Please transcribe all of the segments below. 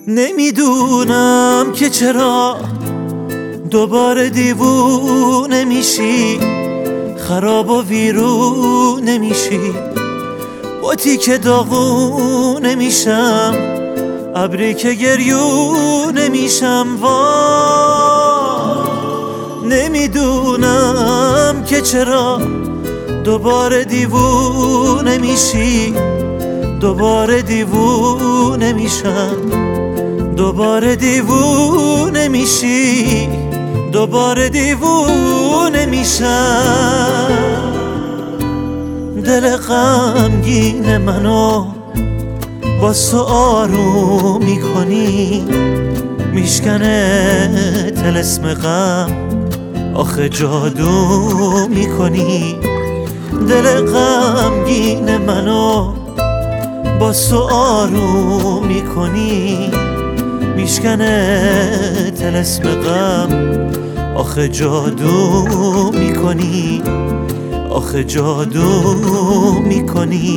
نمیدونم که چرا دوباره دیوونه میشی، خراب و ویرونه میشی، بطی که داغونه میشم، ابری که گریونه میشم. نمیدونم که چرا دوباره دیوونه میشی، دوباره دیوونه میشم، دوباره دیوونه میشی، دوباره دیوونه میشم. دل غمگین منو با تو آروم میکنی، میشکنه طلسم غم، آخه جادو میکنی. دل غمگین منو با تو آروم میکنی، میشکنه طلسم غم، آخه جادو میکنی، آخه جادو میکنی.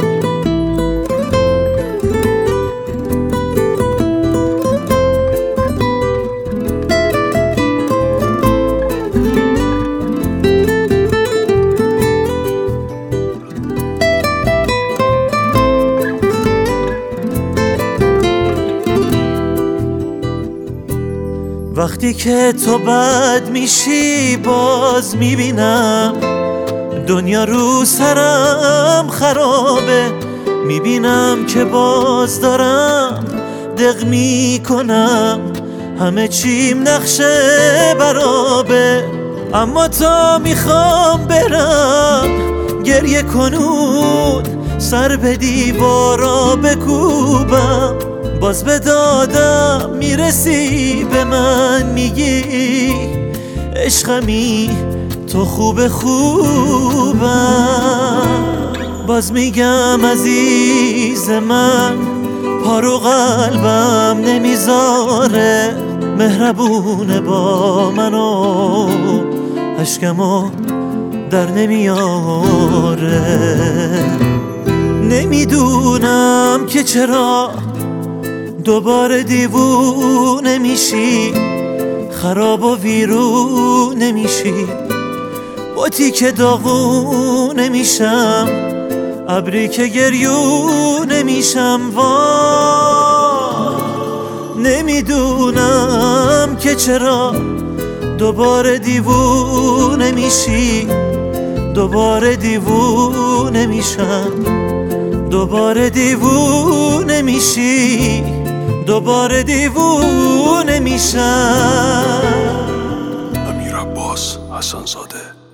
وقتی که تو بد میشی باز میبینم دنیا رو سرم خرابه، میبینم که باز دارم دق میکنم، همه چیم نقشه برابه. اما تا میخوام برم گریه کنود، سر به دیوارا بکوبم، باز به دادم میرسی، به من میگی عشقمی تو خوبم. باز میگم عزیز من، پارو قلبم نمیذاره، مهربونه با منو، اشکمو در نمیاره. نمیدونم که چرا دوباره دیوونه میشی، خراب و ویرونه میشی، بطی که داغونه میشم، ابری که گریونه میشم. نمیدونم که چرا دوباره دیوونه میشی، دوباره دیوونه میشم، دوباره دیوونه میشی، دوباره دیوونه میشم. امیر عباس حسن زاده.